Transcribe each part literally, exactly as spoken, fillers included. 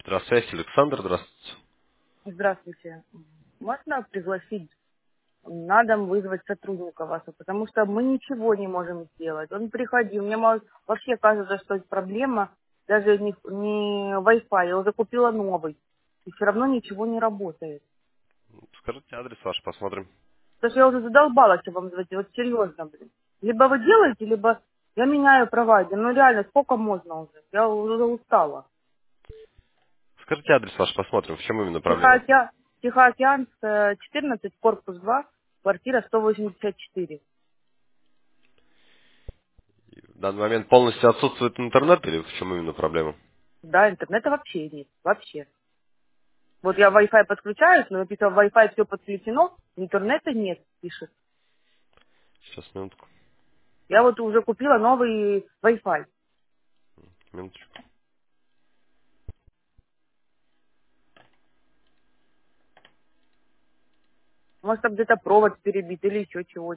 Здравствуйте, Александр, здравствуйте. Здравствуйте. Можно пригласить на дом вызвать сотрудника вашего, потому что мы ничего не можем сделать. Он приходил, мне мало- вообще кажется, что это проблема даже не, не Wi-Fi, я уже купила новый, и все равно ничего не работает. Скажите адрес ваш, посмотрим. Потому что я уже задолбалась вам звонить, вот серьезно, блин. Либо вы делаете, либо я меняю провайдер. Ну реально, сколько можно уже? Я уже устала. Скажите адрес ваш, посмотрим, в чем именно проблема. Тихоокеан, Тихоокеанская, четырнадцать, корпус два, квартира сто восемьдесят четыре. В данный момент полностью отсутствует интернет или в чем именно проблема? Да, интернета вообще нет, вообще. Вот я Wi-Fi подключаюсь, но написано Wi-Fi все подключено, интернета нет, пишет. Сейчас, минутку, Я вот уже купила новый Wi-Fi. минуточку. Может, там где-то провод перебит или еще чего-то.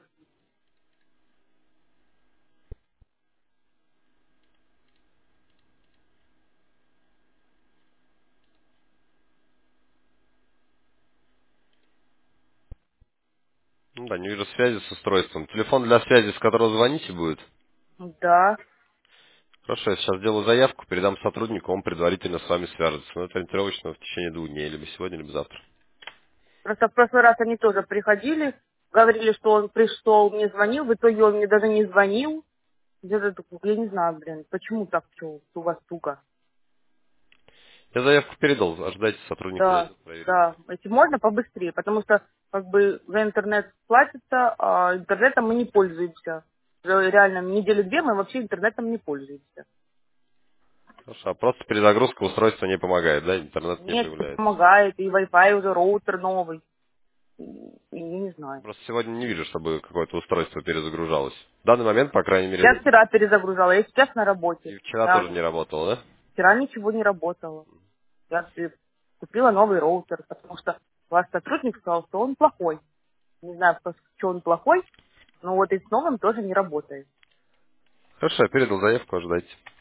Ну да, не вижу связи с устройством. Телефон для связи, с которого звоните, будет? Да. Хорошо, я сейчас сделаю заявку, передам сотруднику, он предварительно с вами свяжется. Но это ориентировочно в течение двух дней, либо сегодня, либо завтра. Просто в прошлый раз они тоже приходили, говорили, что он пришел, мне звонил, в итоге он мне даже не звонил. Где-то, такое, я не знаю, блин, почему так все у вас туго. Я заявку передал, ожидайте, сотрудник Да, подойдет, проверим. да. Если можно, побыстрее, потому что как бы за интернет платится, а интернетом мы не пользуемся. Уже реально недели две мы вообще интернетом не пользуемся. Хорошо, а просто перезагрузка устройства не помогает, да? Интернет не Нет, не появляется. помогает, и Wi-Fi уже роутер новый. И, и я не знаю. Просто сегодня не вижу, чтобы какое-то устройство перезагружалось. В данный момент, по крайней Я мере, вчера перезагружала, я сейчас на работе. и вчера тоже Да. не работало, да? Вчера ничего не работало. Я э, купила новый роутер, потому что ваш сотрудник сказал, что он плохой. Не знаю, что он плохой, но вот и с новым тоже не работает. Хорошо, я передал заявку, ожидайте.